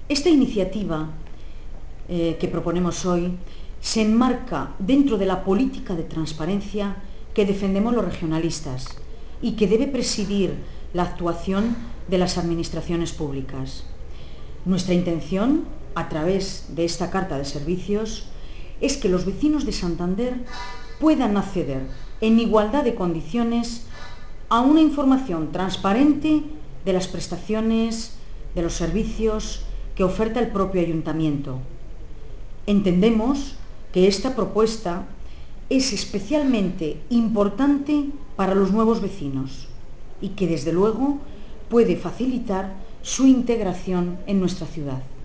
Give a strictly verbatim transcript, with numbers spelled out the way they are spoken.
Esta iniciativa eh, que proponemos hoy se enmarca dentro de la política de transparencia que defendemos los regionalistas y que debe presidir la actuación de las administraciones públicas. Nuestra intención, a través de esta carta de servicios, es que los vecinos de Santander puedan acceder en igualdad de condiciones a una información transparente de las prestaciones, de los servicios que oferta el propio ayuntamiento. Entendemos que esta propuesta es especialmente importante para los nuevos vecinos y que, desde luego, puede facilitar su integración en nuestra ciudad.